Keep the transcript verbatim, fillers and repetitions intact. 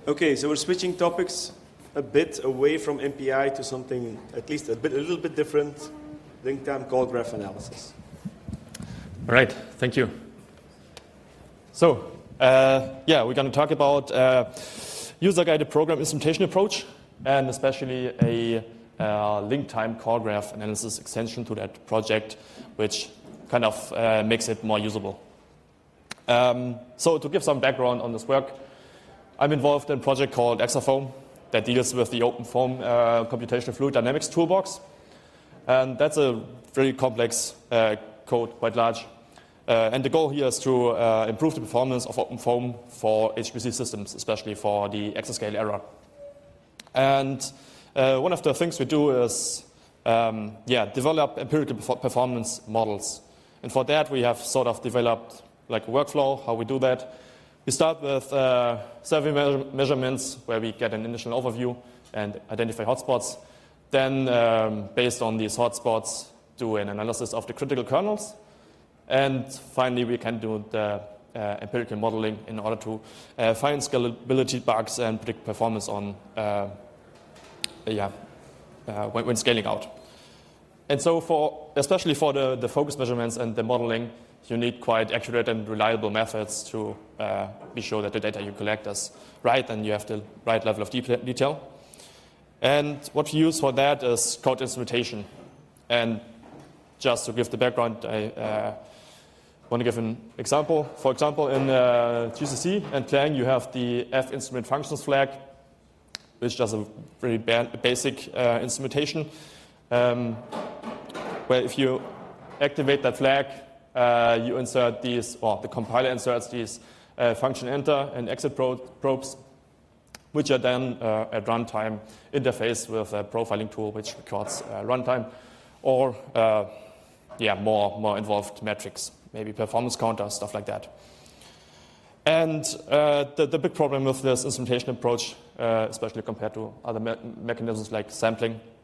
Okay, so we're switching topics a bit away from M P I to something at least a bit, a little bit different, link time call graph analysis. All right, thank you. So, uh, yeah, we're going to talk about uh, user-guided program instrumentation approach, and especially a uh, link time call graph analysis extension to that project, which kind of uh, makes it more usable. Um, so, to give some background on this work, I'm involved in a project called Exafoam that deals with the OpenFOAM uh, computational fluid dynamics toolbox. And that's a very complex uh, code, quite large. Uh, and the goal here is to uh, improve the performance of OpenFOAM for H P C systems, especially for the exascale error. And uh, one of the things we do is um, yeah, develop empirical performance models. And for that, we have sort of developed like a workflow, how we do that. We start with uh, survey measure measurements, where we get an initial overview and identify hotspots. Then, um, based on these hotspots, do an analysis of the critical kernels. And finally, we can do the uh, empirical modeling in order to uh, find scalability bugs and predict performance on, uh, yeah, uh, when, when scaling out. And so, for especially for the, the focus measurements and the modeling, you need quite accurate and reliable methods to uh, be sure that the data you collect is right and you have the right level of detail. And what we use for that is code instrumentation. And just to give the background, I uh, want to give an example. For example, in uh, G C C and Clang, you have the F instrument functions flag, which is just a very ba basic uh, instrumentation, um, where if you activate that flag, Uh, you insert these, or the compiler inserts these uh, function enter and exit pro probes, which are then uh, at runtime interface with a profiling tool which records uh, runtime, or uh, yeah, more more involved metrics, maybe performance counter, stuff like that. And uh, the, the big problem with this instrumentation approach, uh, especially compared to other me mechanisms like sampling,